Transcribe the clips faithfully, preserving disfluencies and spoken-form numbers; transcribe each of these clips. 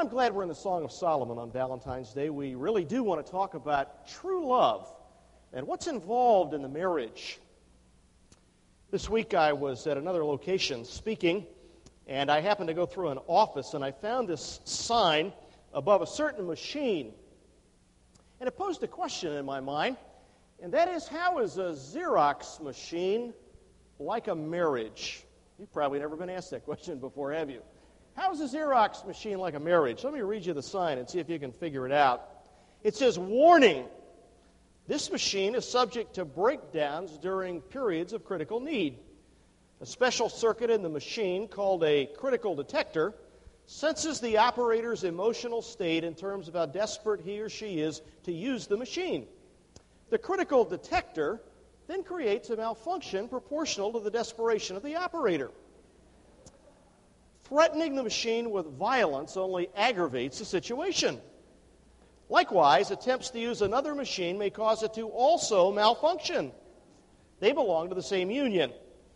I'm glad we're in the Song of Solomon on Valentine's Day. We really do want to talk about true love and what's involved in the marriage. This week I was at another location speaking, and I happened to go through an office, and I found this sign above a certain machine. And it posed a question in my mind, and that is, how is a Xerox machine like a marriage? You've probably never been asked that question before, have you? How is a Xerox machine like a marriage? Let me read you the sign and see if you can figure it out. It says, "Warning, this machine is subject to breakdowns during periods of critical need. A special circuit in the machine, called a critical detector, senses the operator's emotional state in terms of how desperate he or she is to use the machine. The critical detector then creates a malfunction proportional to the desperation of the operator. Threatening the machine with violence only aggravates the situation. Likewise, attempts to use another machine may cause it to also malfunction. They belong to the same union.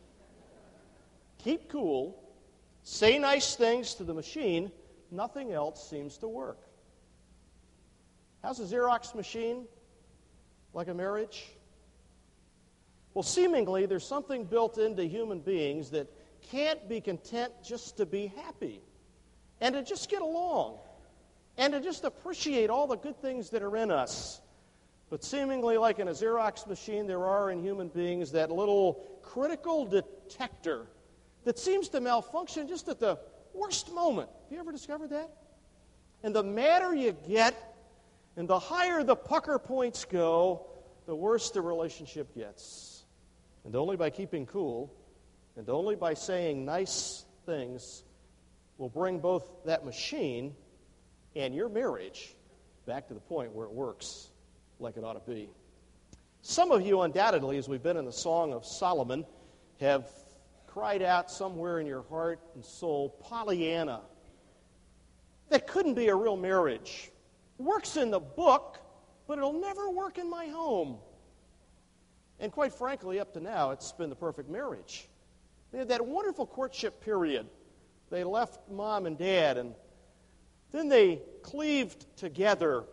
Keep cool, say nice things to the machine, nothing else seems to work." How's a Xerox machine like a marriage? Well, seemingly there's something built into human beings that can't be content just to be happy and to just get along and to just appreciate all the good things that are in us. But seemingly, like in a Xerox machine, there are in human beings that little critical detector that seems to malfunction just at the worst moment. Have you ever discovered that? And the madder you get and the higher the pucker points go, the worse the relationship gets. And only by keeping cool and only by saying nice things will bring both that machine and your marriage back to the point where it works like it ought to be. Some of you, undoubtedly, as we've been in the Song of Solomon, have cried out somewhere in your heart and soul, "Pollyanna, that couldn't be a real marriage. It works in the book, but it'll never work in my home." And quite frankly, up to now, it's been the perfect marriage. They had that wonderful courtship period. They left mom and dad, and then they cleaved together.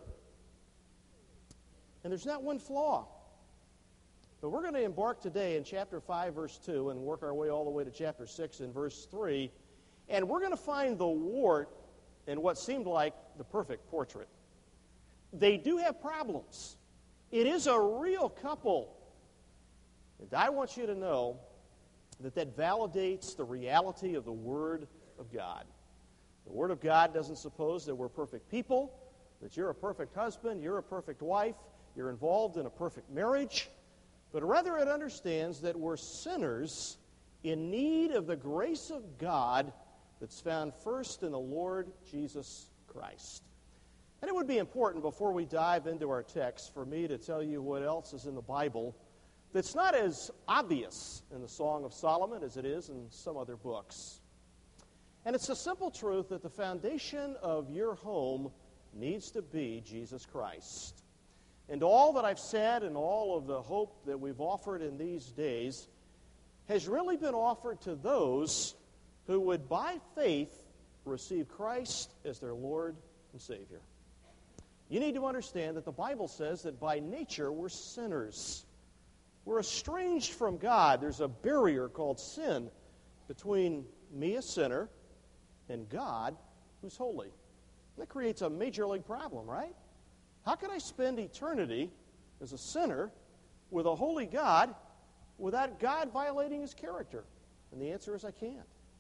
And there's not one flaw. But we're going to embark today in chapter five, verse two, and work our way all the way to chapter six and verse three. And we're going to find the wart in what seemed like the perfect portrait. They do have problems. It is a real couple. And I want you to know that that validates the reality of the Word of God. The Word of God doesn't suppose that we're perfect people, that you're a perfect husband, you're a perfect wife, you're involved in a perfect marriage, but rather it understands that we're sinners in need of the grace of God that's found first in the Lord Jesus Christ. And it would be important, before we dive into our text, for me to tell you what else is in the Bible that's not as obvious in the Song of Solomon as it is in some other books. And it's a simple truth that the foundation of your home needs to be Jesus Christ. And all that I've said and all of the hope that we've offered in these days has really been offered to those who would, by faith, receive Christ as their Lord and Savior. You need to understand that the Bible says that by nature we're sinners. We're estranged from God. There's a barrier called sin between me, a sinner, and God, who's holy. That creates a major league problem, right? How can I spend eternity as a sinner with a holy God without God violating His character? And the answer is I can't.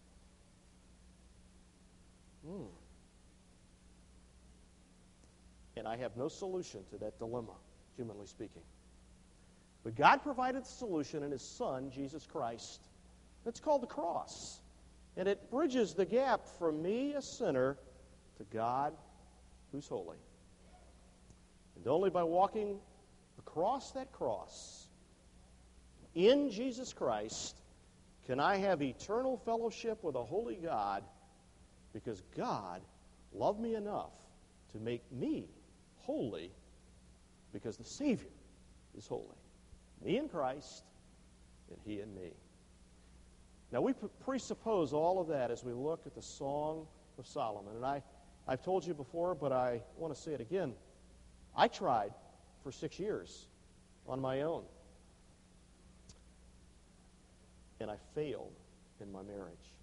Hmm. And I have no solution to that dilemma, humanly speaking. But God provided the solution in His Son, Jesus Christ. It's called the cross. And it bridges the gap from me, a sinner, to God, who's holy. And only by walking across that cross in Jesus Christ can I have eternal fellowship with a holy God, because God loved me enough to make me holy, because the Savior is holy. Me in Christ, and He in me. Now, we presuppose all of that as we look at the Song of Solomon. And I I've told you before, but I want to say it again. I tried for six years on my own. And I failed in my marriage.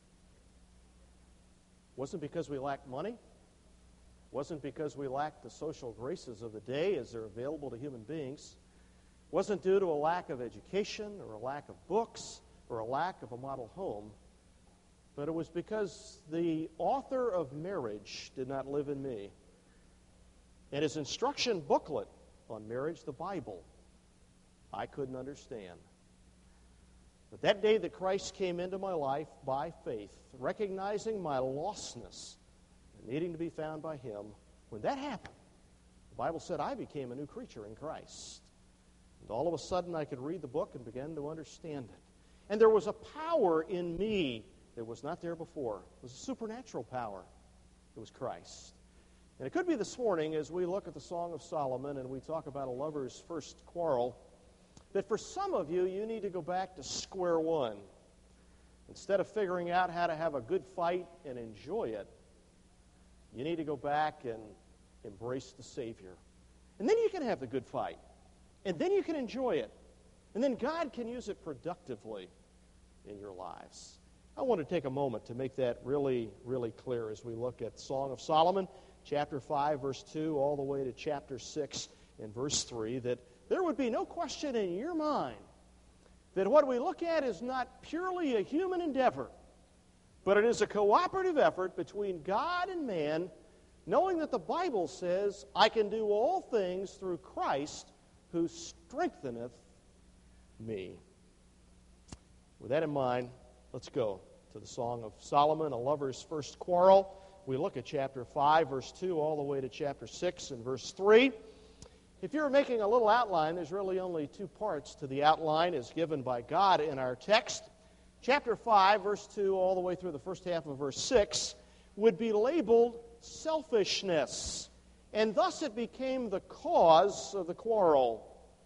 Wasn't because we lacked money. Wasn't because we lacked the social graces of the day as they're available to human beings. Wasn't due to a lack of education or a lack of books or a lack of a model home. But it was because the author of marriage did not live in me. And his instruction booklet on marriage, the Bible, I couldn't understand. But that day that Christ came into my life by faith, recognizing my lostness and needing to be found by Him, when that happened, the Bible said I became a new creature in Christ. And all of a sudden I could read the book and begin to understand it. And there was a power in me that was not there before. It was a supernatural power. It was Christ. And it could be this morning as we look at the Song of Solomon and we talk about a lover's first quarrel, that for some of you, you need to go back to square one. Instead of figuring out how to have a good fight and enjoy it, you need to go back and embrace the Savior. And then you can have the good fight. And then you can enjoy it. And then God can use it productively in your lives. I want to take a moment to make that really, really clear as we look at Song of Solomon, chapter five, verse two, all the way to chapter six and verse three, that there would be no question in your mind that what we look at is not purely a human endeavor, but it is a cooperative effort between God and man, knowing that the Bible says, I can do all things through Christ who strengtheneth me. With that in mind, let's go to the Song of Solomon, a lover's first quarrel. We look at chapter five, verse two, all the way to chapter six and verse three. If you're making a little outline, there's really only two parts to the outline as given by God in our text. Chapter five, verse two, all the way through the first half of verse six, would be labeled selfishness, and thus it became the cause of the quarrel.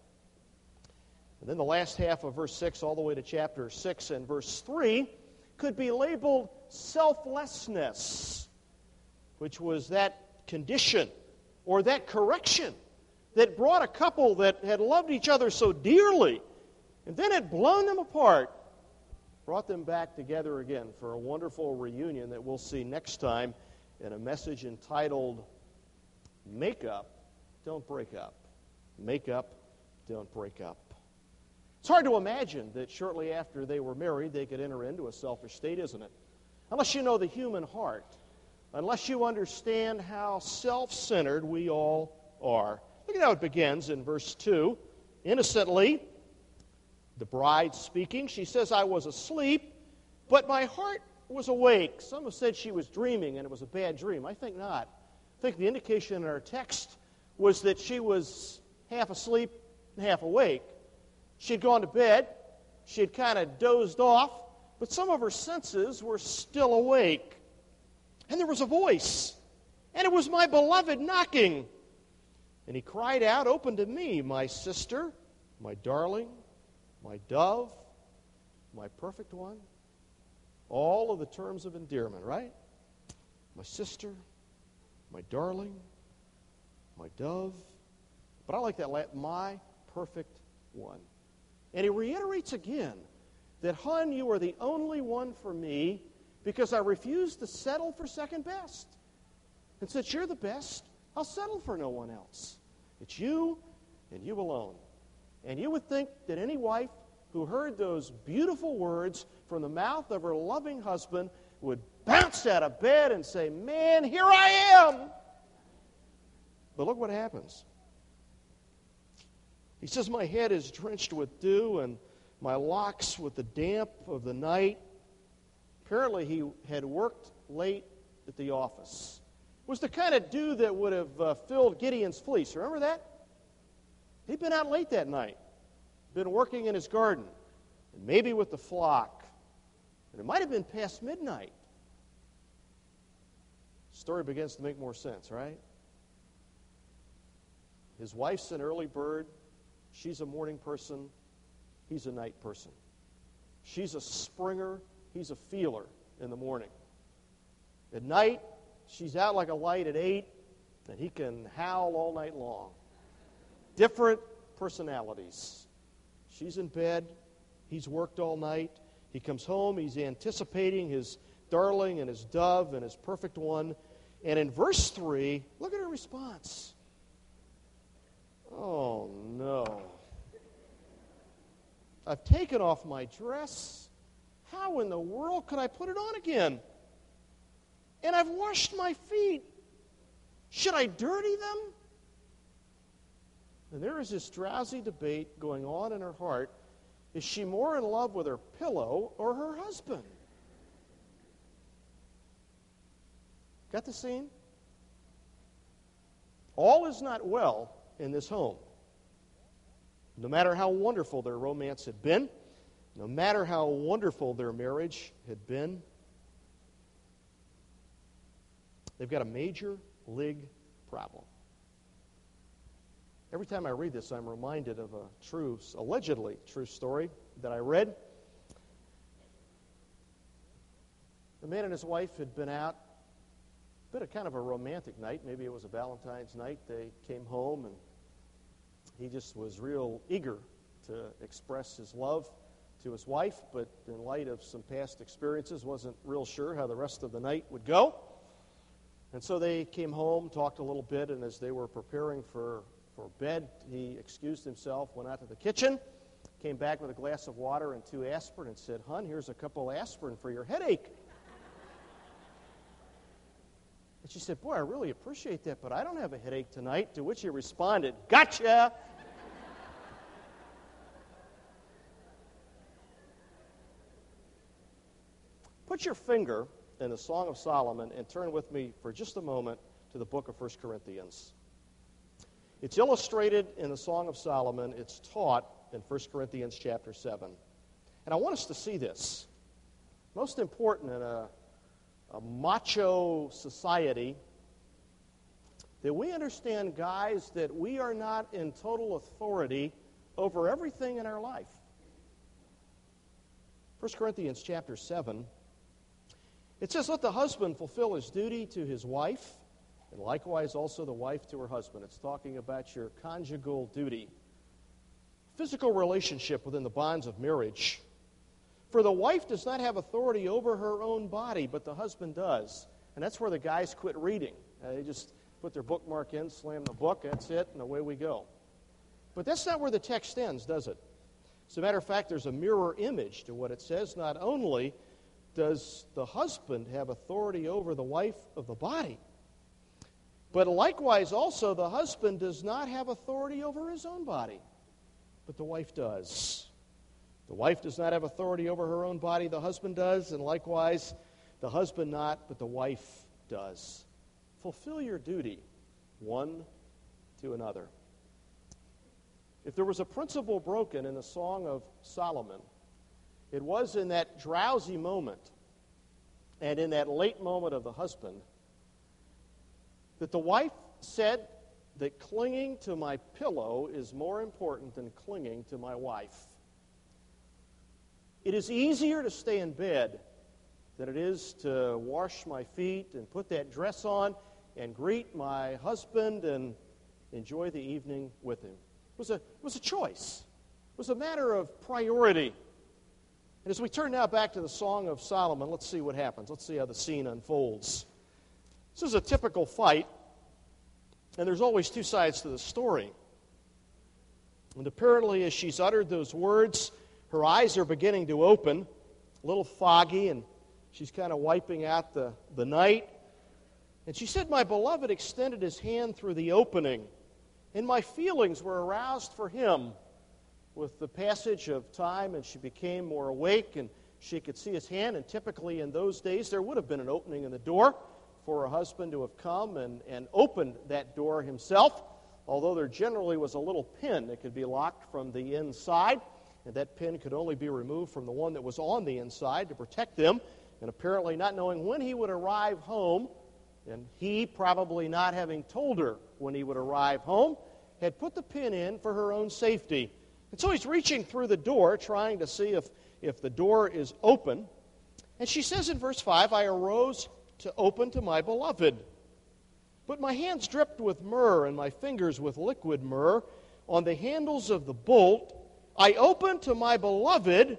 And then the last half of verse six, all the way to chapter six and verse three, could be labeled selflessness, which was that condition or that correction that brought a couple that had loved each other so dearly and then had blown them apart, brought them back together again for a wonderful reunion that we'll see next time in a message entitled, Make Up, Don't Break Up. Make Up, Don't Break Up. It's hard to imagine that shortly after they were married, they could enter into a selfish state, isn't it? Unless you know the human heart, unless you understand how self-centered we all are. Look at how it begins in verse two. Innocently, the bride speaking, she says, I was asleep, but my heart was awake. Some have said she was dreaming and it was a bad dream. I think not. I think the indication in our text was that she was half asleep and half awake. She had gone to bed. She had kind of dozed off, but some of her senses were still awake. And there was a voice, and it was my beloved knocking. And he cried out, Open to me, my sister, my darling, my dove, my perfect one. All of the terms of endearment, right? My sister, my darling, my dove. But I like that, my perfect one. And he reiterates again that, hon, you are the only one for me because I refuse to settle for second best. And since you're the best, I'll settle for no one else. It's you and you alone. And you would think that any wife who heard those beautiful words from the mouth of her loving husband would bounce out of bed and say, man, here I am. But look what happens. He says, my head is drenched with dew and my locks with the damp of the night. Apparently he had worked late at the office. It was the kind of dew that would have uh, filled Gideon's fleece. Remember that? He'd been out late that night. Been working in his garden. And maybe with the flock. And it might have been past midnight. The story begins to make more sense, right? His wife's an early bird. She's a morning person. He's a night person. She's a springer. He's a feeler in the morning. At night, she's out like a light at eight, and he can howl all night long. Different personalities. She's in bed. He's worked all night. He comes home. He's anticipating his darling and his dove and his perfect one. And in verse three, look at her response. Oh, no. I've taken off my dress. How in the world could I put it on again? And I've washed my feet. Should I dirty them? And there is this drowsy debate going on in her heart. Is she more in love with her pillow or her husband? Got the scene? All is not well in this home. No matter how wonderful their romance had been, no matter how wonderful their marriage had been, they've got a major league problem. Every time I read this, I'm reminded of a true, allegedly true story that I read. The man and his wife had been out, been a kind of a romantic night. Maybe it was a Valentine's night. They came home, and he just was real eager to express his love to his wife, but in light of some past experiences, wasn't real sure how the rest of the night would go. And so they came home, talked a little bit, and as they were preparing for For bed, he excused himself, went out to the kitchen, came back with a glass of water and two aspirin and said, "Hon, here's a couple aspirin for your headache." And she said, "Boy, I really appreciate that, but I don't have a headache tonight." To which he responded, "Gotcha!" Put your finger in the Song of Solomon and turn with me for just a moment to the book of First Corinthians. It's illustrated in the Song of Solomon. It's taught in First Corinthians chapter seven. And I want us to see this. Most important in a, a macho society, that we understand, guys, that we are not in total authority over everything in our life. First Corinthians chapter seven, it says, "Let the husband fulfill his duty to his wife, and likewise also the wife to her husband." It's talking about your conjugal duty. Physical relationship within the bonds of marriage. "For the wife does not have authority over her own body, but the husband does." And that's where the guys quit reading. Uh, they just put their bookmark in, slam the book, that's it, and away we go. But that's not where the text ends, does it? As a matter of fact, there's a mirror image to what it says. Not only does the husband have authority over the wife of the body, but likewise also the husband does not have authority over his own body, but the wife does. The wife does not have authority over her own body, the husband does, and likewise the husband not, but the wife does. Fulfill your duty one to another. If there was a principle broken in the Song of Solomon, it was in that drowsy moment and in that late moment of the husband that the wife said that clinging to my pillow is more important than clinging to my wife. It is easier to stay in bed than it is to wash my feet and put that dress on and greet my husband and enjoy the evening with him. It was a, it was a choice. It was a matter of priority. And as we turn now back to the Song of Solomon, let's see what happens. Let's see how the scene unfolds. This is a typical fight, and there's always two sides to the story. And apparently, as she's uttered those words, her eyes are beginning to open, a little foggy, and she's kind of wiping out the, the night. And she said, "My beloved extended his hand through the opening, and my feelings were aroused for him." With the passage of time, and she became more awake, and she could see his hand. And typically in those days, there would have been an opening in the door for a husband to have come and, and opened that door himself, although there generally was a little pin that could be locked from the inside, and that pin could only be removed from the one that was on the inside to protect them. And apparently not knowing when he would arrive home, and he probably not having told her when he would arrive home, had put the pin in for her own safety. And so he's reaching through the door, trying to see if, if the door is open. And she says in verse five, "I arose to open to my beloved. But my hands dripped with myrrh and my fingers with liquid myrrh. On the handles of the bolt, I opened to my beloved,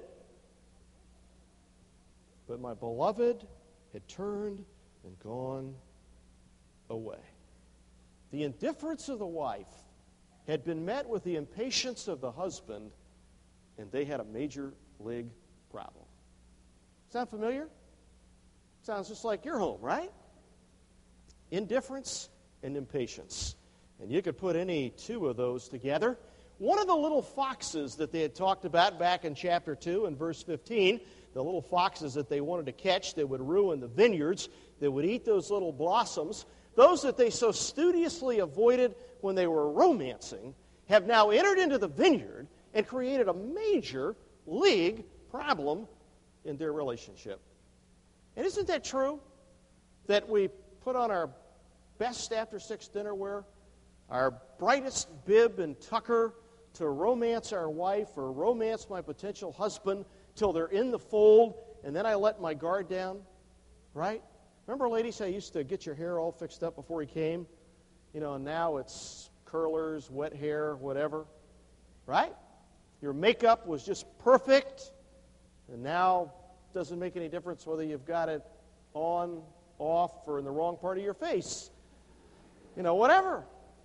but my beloved had turned and gone away. The indifference of the wife had been met with the impatience of the husband, and they had a major league problem. Sound familiar? Sounds just like your home, right? Indifference and impatience. And you could put any two of those together. One of the little foxes that they had talked about back in chapter two and verse fifteen, the little foxes that they wanted to catch that would ruin the vineyards, that would eat those little blossoms, those that they so studiously avoided when they were romancing, have now entered into the vineyard and created a major league problem in their relationship. And isn't that true? That we put on our best after six dinner wear, our brightest bib and tucker to romance our wife or romance my potential husband till they're in the fold, and then I let my guard down, right? Remember, ladies, how you used to get your hair all fixed up before he came? You know, now it's curlers, wet hair, whatever, right? Your makeup was just perfect, and now it doesn't make any difference whether you've got it on, off, or in the wrong part of your face. You know, whatever.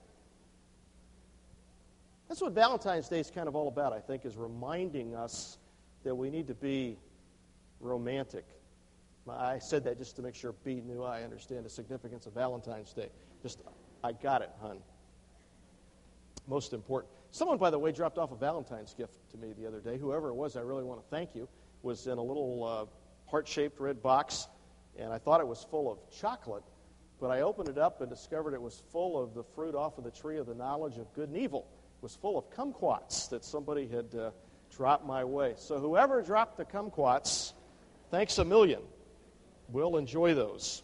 That's what Valentine's Day is kind of all about, I think, is reminding us that we need to be romantic. I said that just to make sure B knew I understand the significance of Valentine's Day. Just, I got it, hon. Most important. Someone, by the way, dropped off a Valentine's gift to me the other day. Whoever it was, I really want to thank you. It was in a little uh, heart-shaped red box, and I thought it was full of chocolate, but I opened it up and discovered it was full of the fruit off of the tree of the knowledge of good and evil. It was full of kumquats that somebody had uh, dropped my way. So whoever dropped the kumquats, thanks a million. We'll enjoy those.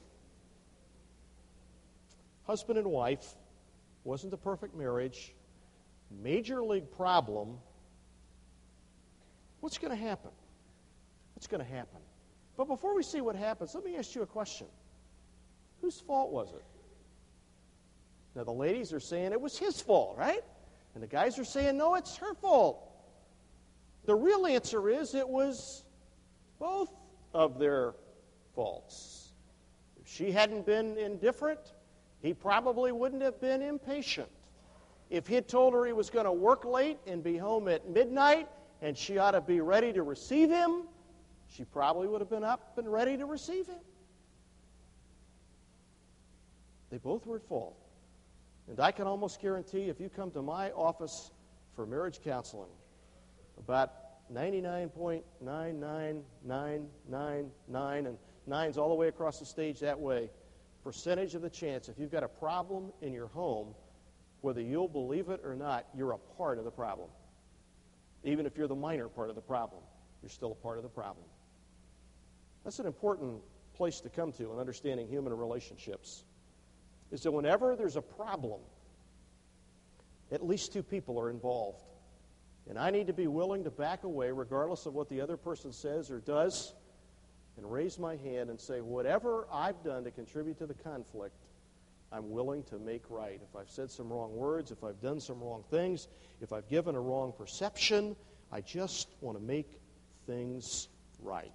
Husband and wife, wasn't a perfect marriage. Major league problem. What's going to happen? What's going to happen? But before we see what happens, let me ask you a question. Whose fault was it? Now, the ladies are saying it was his fault, right? And the guys are saying, no, it's her fault. The real answer is it was both of their faults. If she hadn't been indifferent, he probably wouldn't have been impatient. If he had told her he was going to work late and be home at midnight and she ought to be ready to receive him, she probably would have been up and ready to receive him. They both were at fault. And I can almost guarantee if you come to my office for marriage counseling, about ninety-nine point nine nine nine nine nine, and nine's all the way across the stage that way, percentage of the chance, if you've got a problem in your home, whether you'll believe it or not, you're a part of the problem. Even if you're the minor part of the problem, you're still a part of the problem. That's an important place to come to in understanding human relationships, is that whenever there's a problem, at least two people are involved. And I need to be willing to back away, regardless of what the other person says or does, and raise my hand and say, whatever I've done to contribute to the conflict, I'm willing to make right. If I've said some wrong words, if I've done some wrong things, if I've given a wrong perception, I just want to make things right.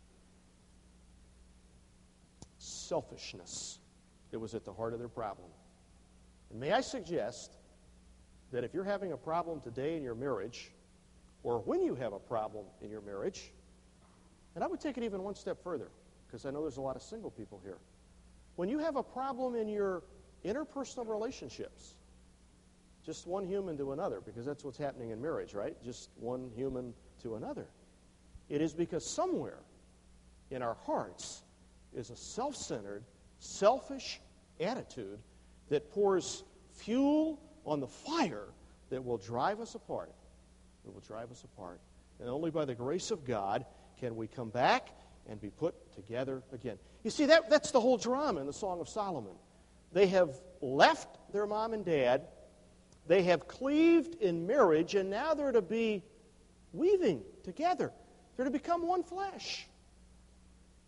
Selfishness. It was at the heart of their problem. And may I suggest that if you're having a problem today in your marriage, or when you have a problem in your marriage, and I would take it even one step further, because I know there's a lot of single people here. When you have a problem in your interpersonal relationships, just one human to another, because that's what's happening in marriage, right? Just one human to another. It is because somewhere in our hearts is a self-centered, selfish attitude that pours fuel on the fire that will drive us apart. It will drive us apart. And only by the grace of God can we come back and be put together again. You see, that, that's the whole drama in the Song of Solomon. They have left their mom and dad. They have cleaved in marriage, and now they're to be weaving together. They're to become one flesh.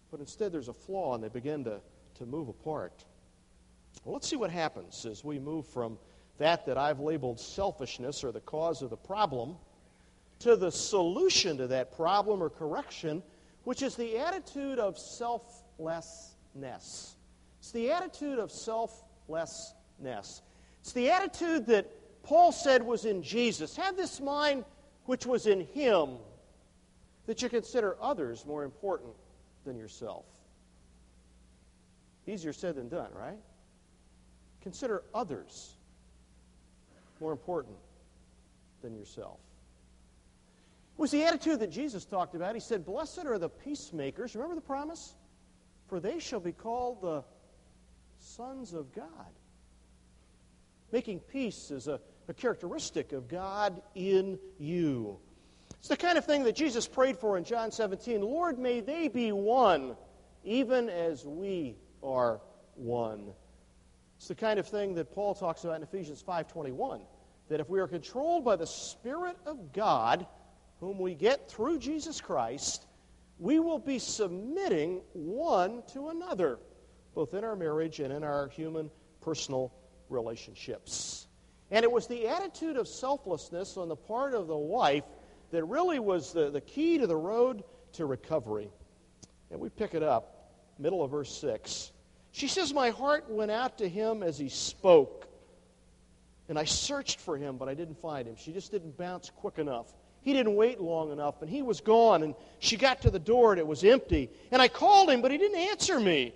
but instead there's a flaw and they begin to, to move apart. Well, let's see what happens as we move from that that I've labeled selfishness or the cause of the problem to the solution to that problem or correction, which is the attitude of selflessness. It's the attitude of selflessness. It's the attitude that Paul said was in Jesus. Have this mind which was in him, that you consider others more important than yourself. Easier said than done, right? Consider others more important than yourself. It was the attitude that Jesus talked about. He said, "Blessed are the peacemakers." Remember the promise? "For they shall be called the sons of God." Making peace is a, a characteristic of God in you. It's the kind of thing that Jesus prayed for in John seventeen. "Lord, may they be one, even as we are one." It's the kind of thing that Paul talks about in Ephesians five twenty-one, that if we are controlled by the Spirit of God, whom we get through Jesus Christ, we will be submitting one to another, both in our marriage and in our human personal relationships. And it was the attitude of selflessness on the part of the wife that really was the, the key to the road to recovery. And we pick it up, middle of verse six. She says, "My heart went out to him as he spoke, and I searched for him, but I didn't find him." She just didn't bounce quick enough. He didn't wait long enough, and he was gone, and she got to the door, and it was empty. And I called him, but he didn't answer me.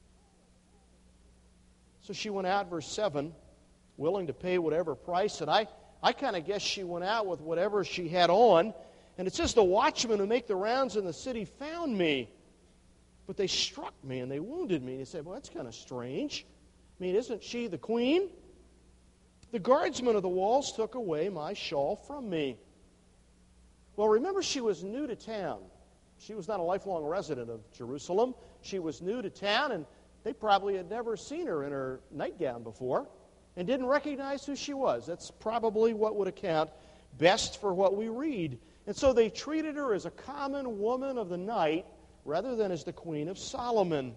So she went out, verse seven, willing to pay whatever price, and I, I kind of guess she went out with whatever she had on. And it says, "The watchmen who make the rounds in the city found me, but they struck me and they wounded me." And he said, "Well, that's kind of strange. I mean, isn't she the queen? The guardsmen of the walls took away my shawl from me." Well, remember, she was new to town. She was not a lifelong resident of Jerusalem. She was new to town, and they probably had never seen her in her nightgown before and didn't recognize who she was. That's probably what would account best for what we read. And so they treated her as a common woman of the night rather than as the Queen of Solomon.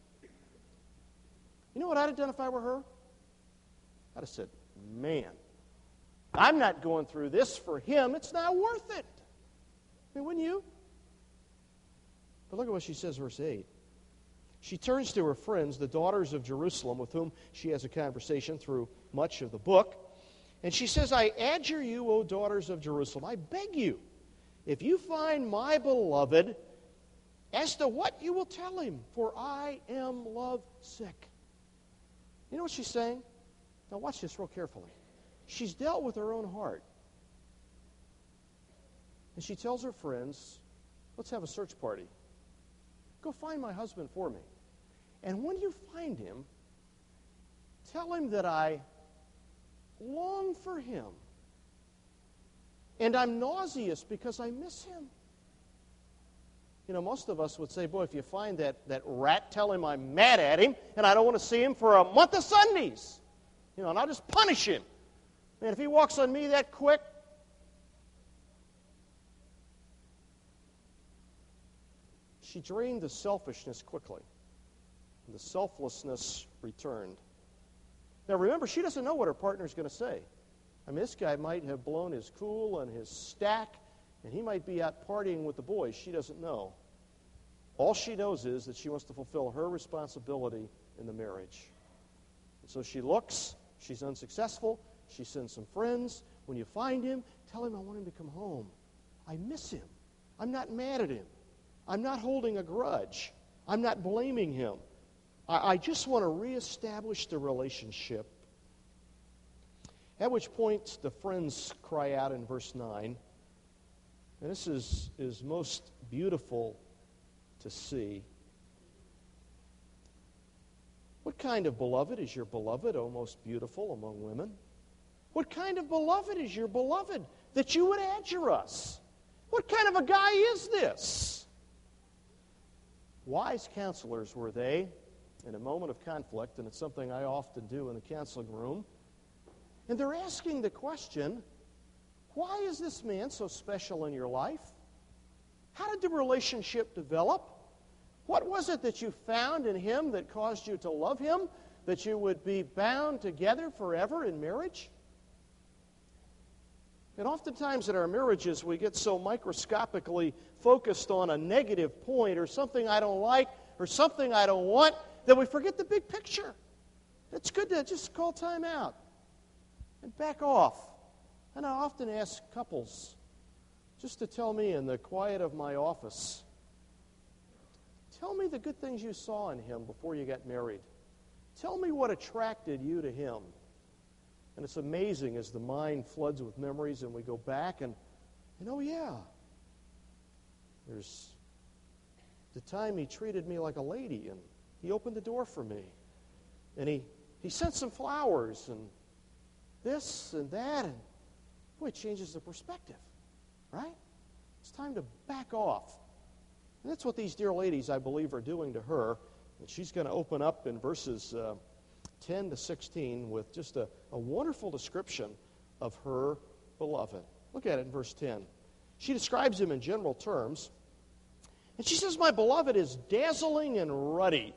You know what I'd identify with her? I'd have said, "Man, I'm not going through this for him. It's not worth it." I mean, wouldn't you? But look at what she says, verse eight. She turns to her friends, the daughters of Jerusalem, with whom she has a conversation through much of the book. And she says, "I adjure you, O daughters of Jerusalem, I beg you, if you find my beloved, as to what you will tell him, for I am love sick." You know what she's saying? Now watch this real carefully. She's dealt with her own heart. And she tells her friends, "Let's have a search party. Go find my husband for me. And when you find him, tell him that I long for him. And I'm nauseous because I miss him." You know, most of us would say, "Boy, if you find that, that rat, tell him I'm mad at him and I don't want to see him for a month of Sundays. You know, and I'll just punish him. Man, if he walks on me that quick." She drained the selfishness quickly. And the selflessness returned. Now remember, she doesn't know what her partner's going to say. I mean, this guy might have blown his cool and his stack, and he might be out partying with the boys. She doesn't know. All she knows is that she wants to fulfill her responsibility in the marriage. And so she looks. She's unsuccessful. She sends some friends. When you find him, tell him I want him to come home. I miss him. I'm not mad at him. I'm not holding a grudge. I'm not blaming him. I, I just want to reestablish the relationship. At which point the friends cry out in verse nine. And this is, is most beautiful to see. What kind of beloved is your beloved, O most beautiful among women? What kind of beloved is your beloved that you would adjure us? What kind of a guy is this? Wise counselors were they in a moment of conflict, and it's something I often do in the counseling room. And they're asking the question, why is this man so special in your life? How did the relationship develop? What was it that you found in him that caused you to love him, that you would be bound together forever in marriage? And oftentimes in our marriages, we get so microscopically focused on a negative point or something I don't like or something I don't want that we forget the big picture. It's good to just call time out and back off. And I often ask couples just to tell me in the quiet of my office, tell me the good things you saw in him before you got married. Tell me what attracted you to him. And it's amazing as the mind floods with memories and we go back and, and oh yeah, there's the time he treated me like a lady and he opened the door for me. And he, he sent some flowers and this and that. And boy, it changes the perspective, right? It's time to back off. And that's what these dear ladies, I believe, are doing to her. And she's going to open up in verses uh, ten to sixteen with just a, a wonderful description of her beloved. Look at it in verse ten. She describes him in general terms. And she says, my beloved is dazzling and ruddy.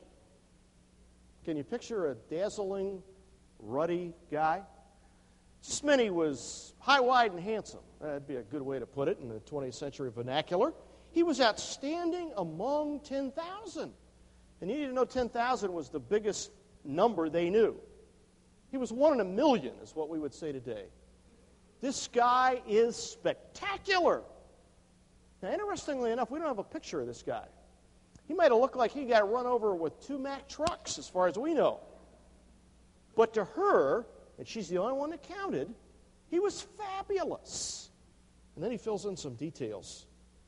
Can you picture a dazzling, ruddy guy? Just meant he was high, wide, and handsome. That'd be a good way to put it in the twentieth century vernacular. He was outstanding among ten thousand. And you need to know ten thousand was the biggest number they knew. He was one in a million, is what we would say today. This guy is spectacular. Now, interestingly enough, we don't have a picture of this guy. He might have looked like he got run over with two Mack trucks, as far as we know. But to her, and she's the only one that counted, he was fabulous. And then he fills in some details.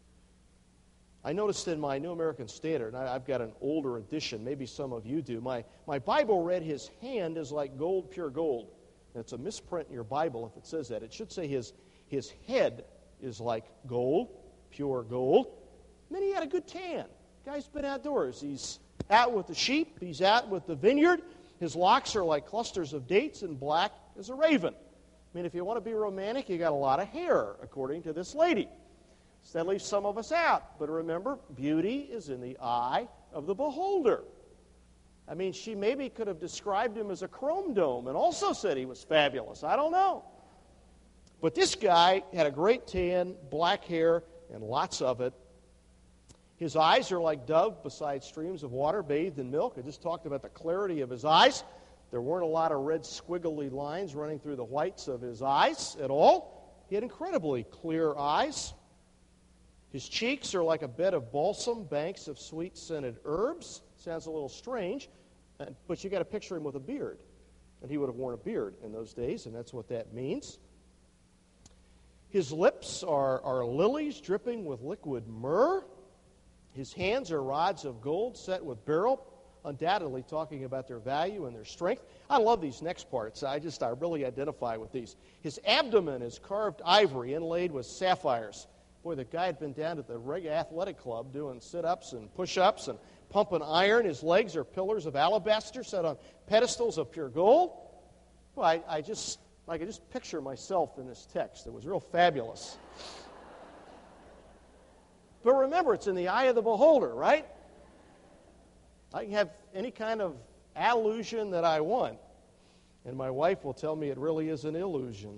I noticed in my New American Standard, and I've got an older edition, maybe some of you do, my, my Bible read his hand is like gold, pure gold. And it's a misprint in your Bible if it says that. It should say his, his head is like gold, pure gold. And then he had a good tan. Guy's been outdoors. He's out with the sheep. He's out with the vineyard. His locks are like clusters of dates and black as a raven. I mean, if you want to be romantic, you got a lot of hair, according to this lady. So that leaves some of us out. But remember, beauty is in the eye of the beholder. I mean, she maybe could have described him as a chrome dome and also said he was fabulous. I don't know. But this guy had a great tan, black hair, and lots of it. His eyes are like dove beside streams of water bathed in milk. I just talked about the clarity of his eyes. There weren't a lot of red squiggly lines running through the whites of his eyes at all. He had incredibly clear eyes. His cheeks are like a bed of balsam, banks of sweet-scented herbs. Sounds a little strange, but you got to picture him with a beard. And he would have worn a beard in those days, and that's what that means. His lips are, are lilies dripping with liquid myrrh. His hands are rods of gold set with beryl, undoubtedly talking about their value and their strength. I love these next parts. I just I really identify with these. His abdomen is carved ivory inlaid with sapphires. Boy, the guy had been down at the Reg Athletic Club doing sit-ups and push-ups and pumping iron. His legs are pillars of alabaster set on pedestals of pure gold. Well, I, I just I could just picture myself in this text. It was real fabulous. But remember, it's in the eye of the beholder, right? I can have any kind of allusion that I want, and my wife will tell me it really is an illusion.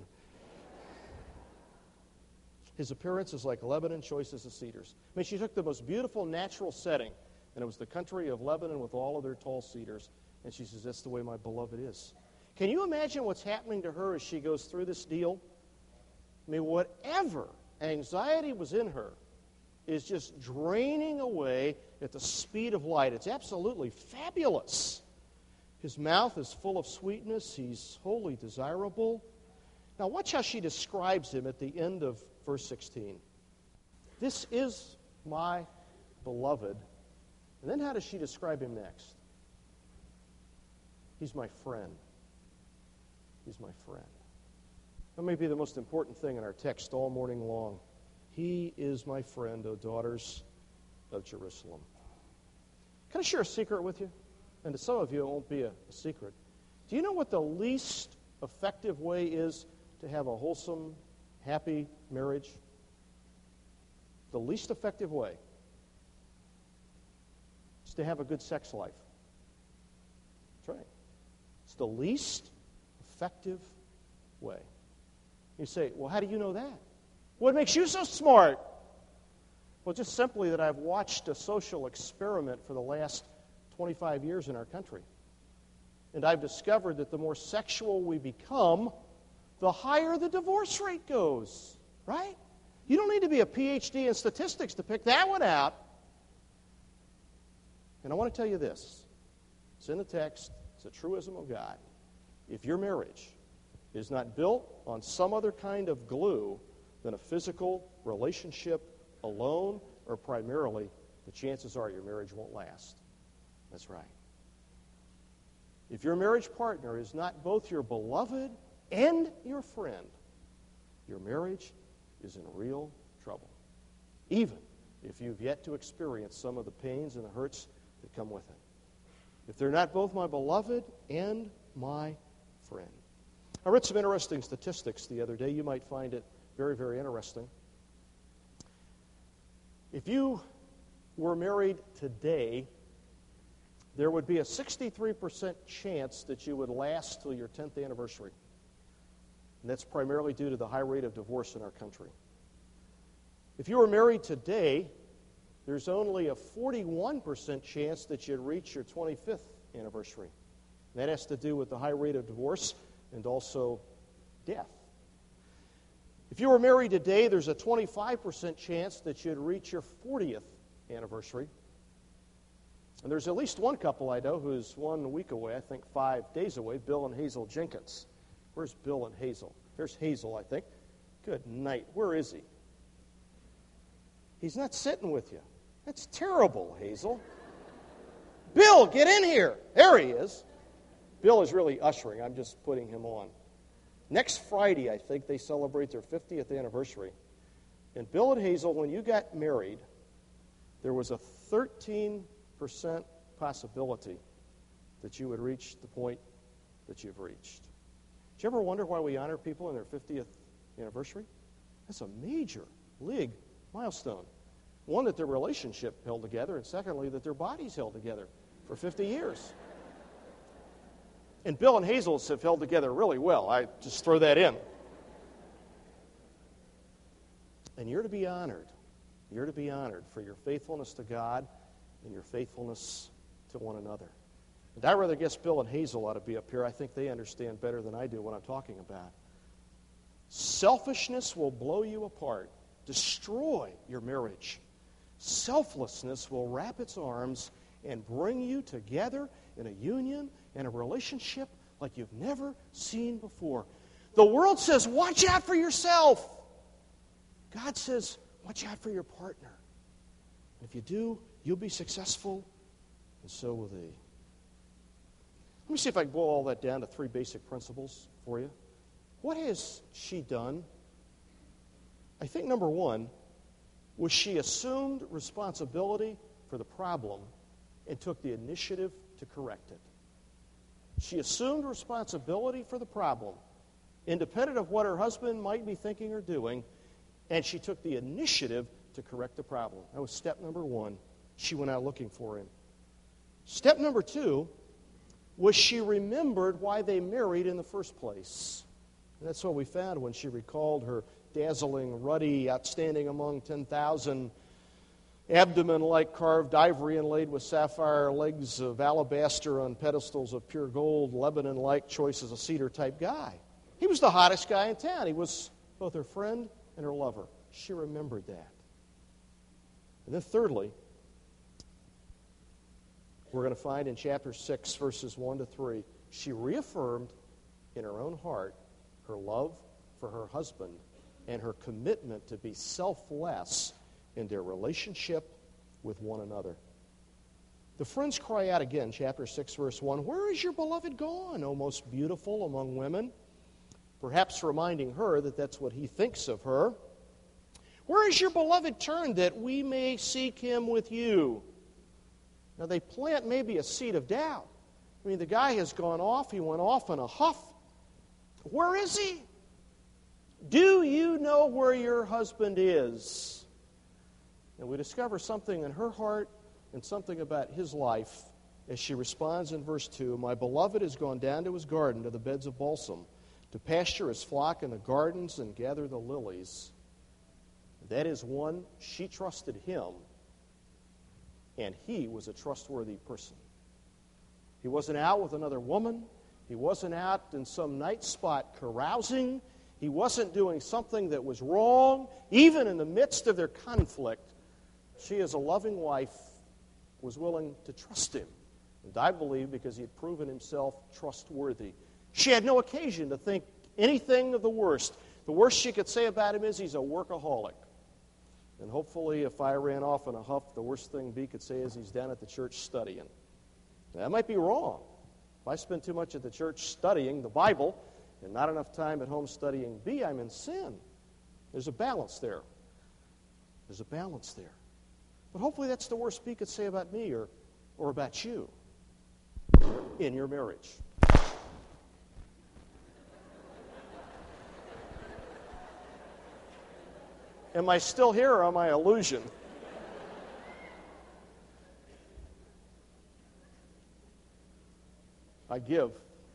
His appearance is like Lebanon, choicest of cedars. I mean, she took the most beautiful natural setting, and it was the country of Lebanon with all of their tall cedars, and she says, that's the way my beloved is. Can you imagine what's happening to her as she goes through this deal? I mean, whatever anxiety was in her is just draining away at the speed of light. It's absolutely fabulous. His mouth is full of sweetness. He's wholly desirable. Now watch how she describes him at the end of verse sixteen. This is my beloved. And then how does she describe him next? He's my friend. He's my friend. That may be the most important thing in our text all morning long. He is my friend, O daughters of Jerusalem. Can I share a secret with you? And to some of you, it won't be a, a secret. Do you know what the least effective way is to have a wholesome, happy marriage? The least effective way is to have a good sex life. That's right. It's the least effective way. You say, well, how do you know that? What makes you so smart? Well, just simply that I've watched a social experiment for the last twenty-five years in our country. And I've discovered that the more sexual we become, the higher the divorce rate goes, right? You don't need to be a P H D in statistics to pick that one out. And I want to tell you this. It's in the text. It's a truism of God. If your marriage is not built on some other kind of glue than a physical relationship alone or primarily, the chances are your marriage won't last. That's right. If your marriage partner is not both your beloved and your friend, your marriage is in real trouble, even if you've yet to experience some of the pains and the hurts that come with it. If they're not both my beloved and my friend. I read some interesting statistics the other day. You might find it very, very interesting. If you were married today, there would be a sixty-three percent chance that you would last till your tenth anniversary. And that's primarily due to the high rate of divorce in our country. If you were married today, there's only a forty-one percent chance that you'd reach your twenty-fifth anniversary. And that has to do with the high rate of divorce and also death. If you were married today, there's a twenty-five percent chance that you'd reach your fortieth anniversary. And there's at least one couple I know who's one week away, I think five days away, Bill and Hazel Jenkins. Where's Bill and Hazel? There's Hazel, I think. Good night. Where is he? He's not sitting with you. That's terrible, Hazel. Bill, get in here. There he is. Bill is really ushering. I'm just putting him on. Next Friday, I think, they celebrate their fiftieth anniversary. And Bill and Hazel, when you got married, there was a thirteen percent possibility that you would reach the point that you've reached. Did you ever wonder why we honor people in their fiftieth anniversary? That's a major league milestone. One, that their relationship held together, and secondly, that their bodies held together for fifty years. And Bill and Hazel have held together really well. I just throw that in. And you're to be honored. You're to be honored for your faithfulness to God and your faithfulness to one another. And I rather guess Bill and Hazel ought to be up here. I think they understand better than I do what I'm talking about. Selfishness will blow you apart, destroy your marriage. Selflessness will wrap its arms and bring you together in a union and a relationship like you've never seen before. The world says, watch out for yourself. God says, watch out for your partner. And if you do, you'll be successful, and so will they. Let me see if I can boil all that down to three basic principles for you. What has she done? I think number one was she assumed responsibility for the problem and took the initiative to correct it. She assumed responsibility for the problem, independent of what her husband might be thinking or doing, and she took the initiative to correct the problem. That was step number one. She went out looking for him. Step number two was she remembered why they married in the first place. And that's what we found when she recalled her dazzling, ruddy, outstanding among ten thousand, abdomen like carved ivory inlaid with sapphire, legs of alabaster on pedestals of pure gold, Lebanon-like choice as a cedar-type guy. He was the hottest guy in town. He was both her friend and her lover. She remembered that. And then thirdly, we're going to find in chapter six, verses one to three, she reaffirmed in her own heart her love for her husband and her commitment to be selfless in their relationship with one another. The friends cry out again, chapter six, verse one, "Where is your beloved gone, O most beautiful among women?" Perhaps reminding her that that's what he thinks of her. "Where is your beloved turned that we may seek him with you?" Now they plant maybe a seed of doubt. I mean, the guy has gone off. He went off in a huff. Where is he? Do you know where your husband is? And we discover something in her heart and something about his life as she responds in verse two, "My beloved has gone down to his garden, to the beds of balsam, to pasture his flock in the gardens and gather the lilies." That is one, she trusted him, and he was a trustworthy person. He wasn't out with another woman. He wasn't out in some night spot carousing. He wasn't doing something that was wrong. Even in the midst of their conflict, she, as a loving wife, was willing to trust him. And I believe because he had proven himself trustworthy. She had no occasion to think anything of the worst. The worst she could say about him is he's a workaholic. And hopefully, if I ran off in a huff, the worst thing B could say is he's down at the church studying. That might be wrong. If I spend too much at the church studying the Bible and not enough time at home studying B, I'm in sin. There's a balance there. There's a balance there. But hopefully that's the worst B could say about me or, or about you in your marriage. Am I still here or am I illusion? I give.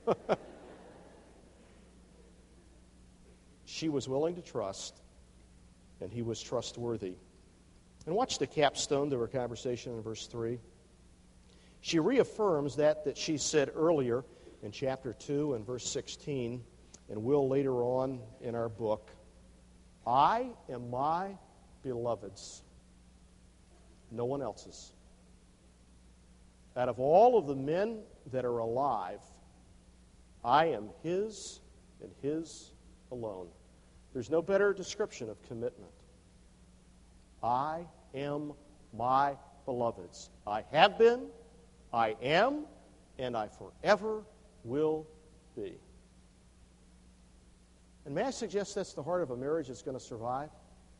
She was willing to trust, and he was trustworthy. And watch the capstone to her conversation in verse three. She reaffirms that that she said earlier in chapter two and verse sixteen, and will later on in our book. I am my beloved's, no one else's. Out of all of the men that are alive, I am his and his alone. There's no better description of commitment. I am my beloved's. I have been, I am, and I forever will be. And may I suggest that's the heart of a marriage that's going to survive?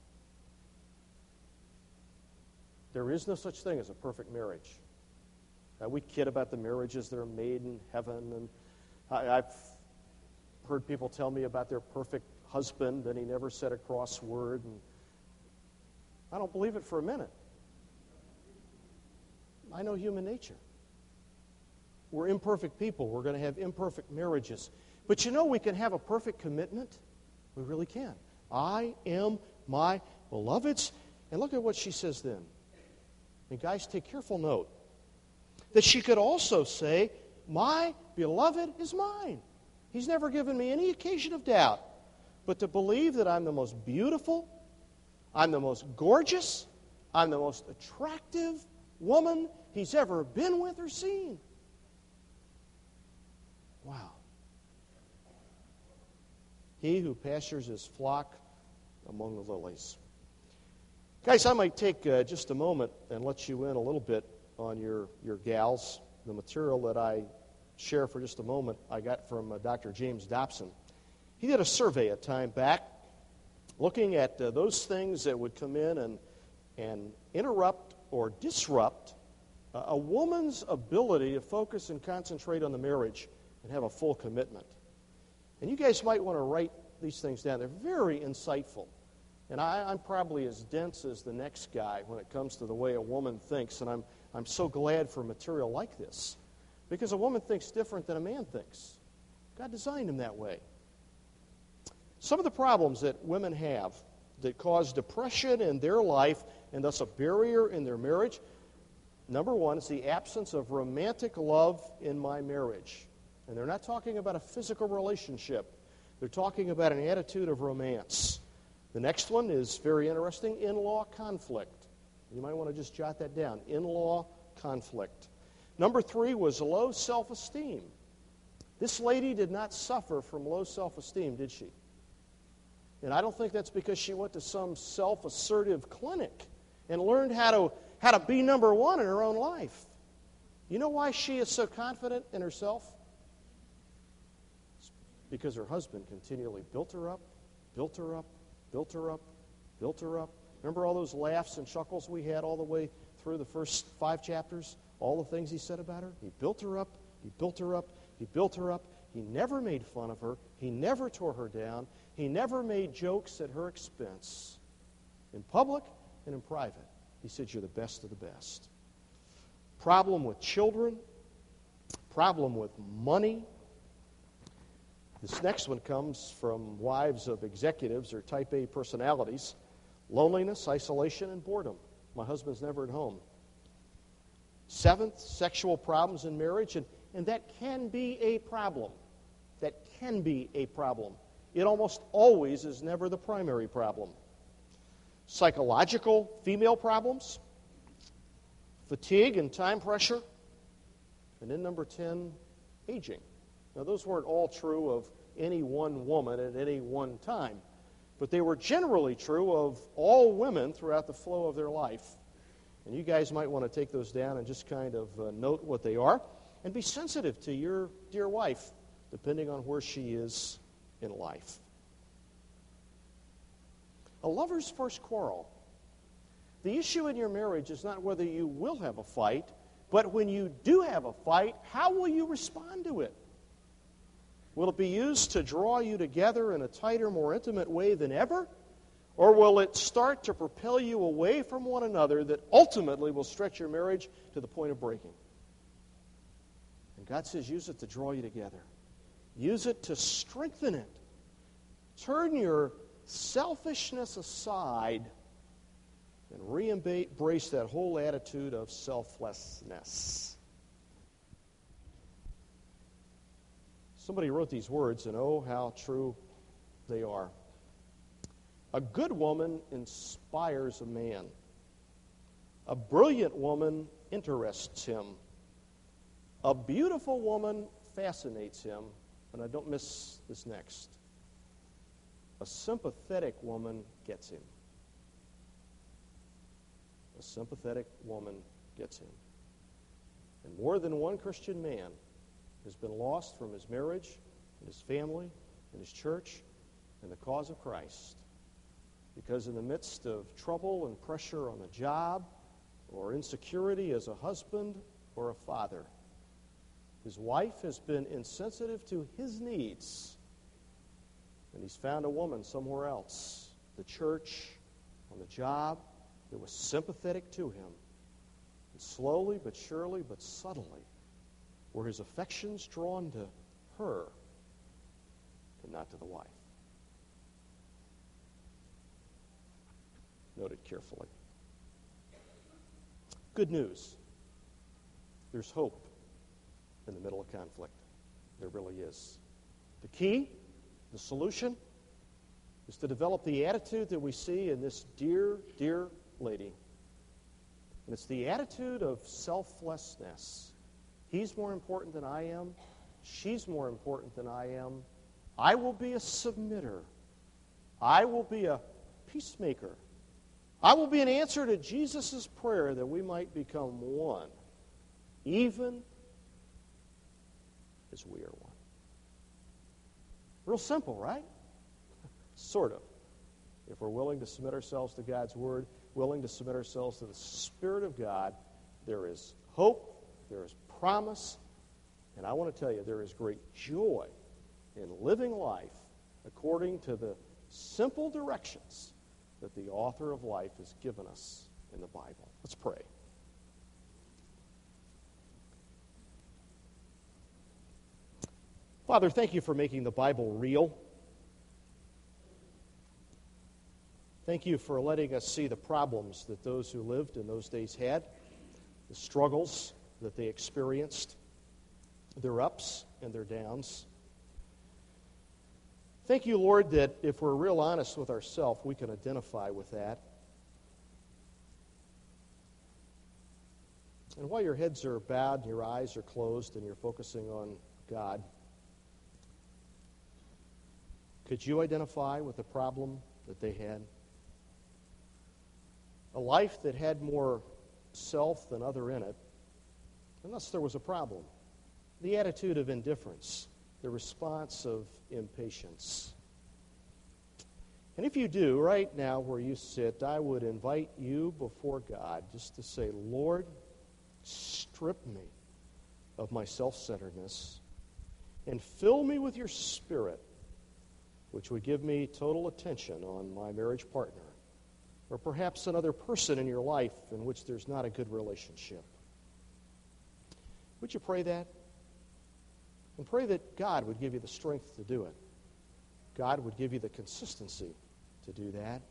There is no such thing as a perfect marriage. Uh, we kid about the marriages that are made in heaven, and I, I've heard people tell me about their perfect husband, and he never said a cross word, and I don't believe it for a minute. I know human nature. We're imperfect people. We're going to have imperfect marriages. But you know, we can have a perfect commitment. We really can. I am my beloved's. And look at what she says then. And guys, take careful note. That she could also say, my beloved is mine. He's never given me any occasion of doubt. But to believe that I'm the most beautiful, I'm the most gorgeous, I'm the most attractive woman he's ever been with or seen. Wow. He who pastures his flock among the lilies. Guys, I might take uh, just a moment and let you in a little bit on your, your gals. The material that I share for just a moment I got from uh, Doctor James Dobson. He did a survey a time back looking at uh, those things that would come in and, and interrupt or disrupt uh, a woman's ability to focus and concentrate on the marriage and have a full commitment. And you guys might want to write these things down. They're very insightful. And I, I'm probably as dense as the next guy when it comes to the way a woman thinks. And I'm, I'm so glad for material like this. Because a woman thinks different than a man thinks. God designed him that way. Some of the problems that women have that cause depression in their life and thus a barrier in their marriage, number one is the absence of romantic love in my marriage. And they're not talking about a physical relationship. They're talking about an attitude of romance. The next one is very interesting, in-law conflict. You might want to just jot that down, in-law conflict. Number three was low self-esteem. This lady did not suffer from low self-esteem, did she? And I don't think that's because she went to some self-assertive clinic and learned how to, how to be number one in her own life. You know why she is so confident in herself? Because her husband continually built her up, built her up, built her up, built her up. Remember all those laughs and chuckles we had all the way through the first five chapters? All the things he said about her? He built her up, he built her up, he built her up. He never made fun of her. He never tore her down. He never made jokes at her expense. In public and in private, he said, you're the best of the best. problem with children, problem with money. This next one comes from wives of executives or type A personalities. Loneliness, isolation, and boredom. My husband's never at home. Seventh, sexual problems in marriage, and, and that can be a problem. That can be a problem. It almost always is never the primary problem. Psychological female problems, fatigue and time pressure, and then number ten, aging. Now, those weren't all true of any one woman at any one time, but they were generally true of all women throughout the flow of their life. And you guys might want to take those down and just kind of uh, note what they are and be sensitive to your dear wife, depending on where she is in life. A lover's first quarrel. The issue in your marriage is not whether you will have a fight, but when you do have a fight, how will you respond to it? Will it be used to draw you together in a tighter, more intimate way than ever? Or will it start to propel you away from one another that ultimately will stretch your marriage to the point of breaking? And God says, use it to draw you together. Use it to strengthen it. Turn your selfishness aside and re-embrace that whole attitude of selflessness. Somebody wrote these words, and oh, how true they are. A good woman inspires a man. A brilliant woman interests him. A beautiful woman fascinates him. And I don't miss this next. A sympathetic woman gets him. A sympathetic woman gets him. And more than one Christian man has been lost from his marriage and his family and his church and the cause of Christ. Because in the midst of trouble and pressure on the job or insecurity as a husband or a father, his wife has been insensitive to his needs, and he's found a woman somewhere else, the church, on the job, that was sympathetic to him. And slowly but surely but subtly were his affections drawn to her and not to the wife. Note it carefully. Good news. There's hope in the middle of conflict. There really is. The key, the solution, is to develop the attitude that we see in this dear, dear lady. And it's the attitude of selflessness. He's more important than I am. She's more important than I am. I will be a submitter. I will be a peacemaker. I will be an answer to Jesus' prayer that we might become one, even as we are one. Real simple, right? Sort of. If we're willing to submit ourselves to God's Word, willing to submit ourselves to the Spirit of God, there is hope, there is promise, and I want to tell you, there is great joy in living life according to the simple directions that the author of life has given us in the Bible. Let's pray. Father, thank you for making the Bible real. Thank you for letting us see the problems that those who lived in those days had, the struggles that they experienced, their ups and their downs. Thank you, Lord, that if we're real honest with ourselves, we can identify with that. And while your heads are bowed and your eyes are closed and you're focusing on God, could you identify with the problem that they had? A life that had more self than other in it, unless there was a problem. The attitude of indifference, the response of impatience. And if you do, right now where you sit, I would invite you before God just to say, Lord, strip me of my self-centeredness and fill me with your Spirit, which would give me total attention on my marriage partner, or perhaps another person in your life in which there's not a good relationship. Would you pray that? And pray that God would give you the strength to do it. God would give you the consistency to do that.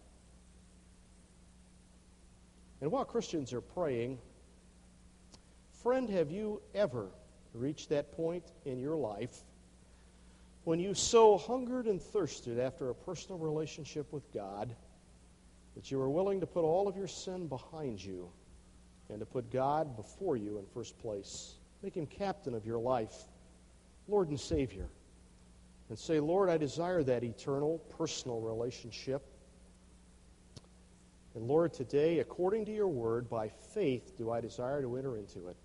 And while Christians are praying, friend, have you ever reached that point in your life when you so hungered and thirsted after a personal relationship with God that you were willing to put all of your sin behind you and to put God before you in first place? Make him captain of your life, Lord and Savior. And say, Lord, I desire that eternal, personal relationship. And Lord, today, according to your word, by faith do I desire to enter into it.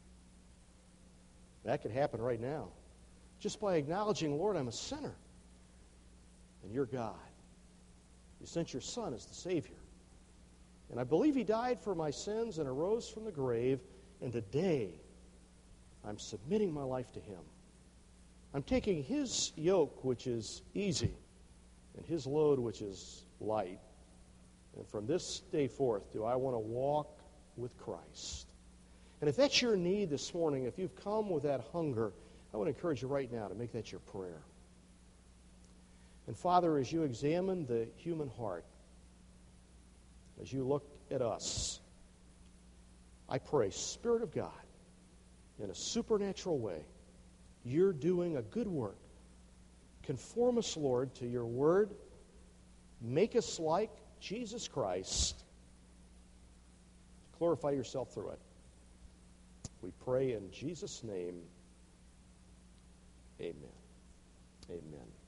That could happen right now. Just by acknowledging, Lord, I'm a sinner. And you're God. You sent your Son as the Savior. And I believe he died for my sins and arose from the grave. And today, I'm submitting my life to him. I'm taking his yoke, which is easy, and his load, which is light. And from this day forth, do I want to walk with Christ? And if that's your need this morning, if you've come with that hunger, I want to encourage you right now to make that your prayer. And Father, as you examine the human heart, as you look at us, I pray, Spirit of God, in a supernatural way, you're doing a good work. Conform us, Lord, to your word. Make us like Jesus Christ. Glorify yourself through it. We pray in Jesus' name. Amen. Amen.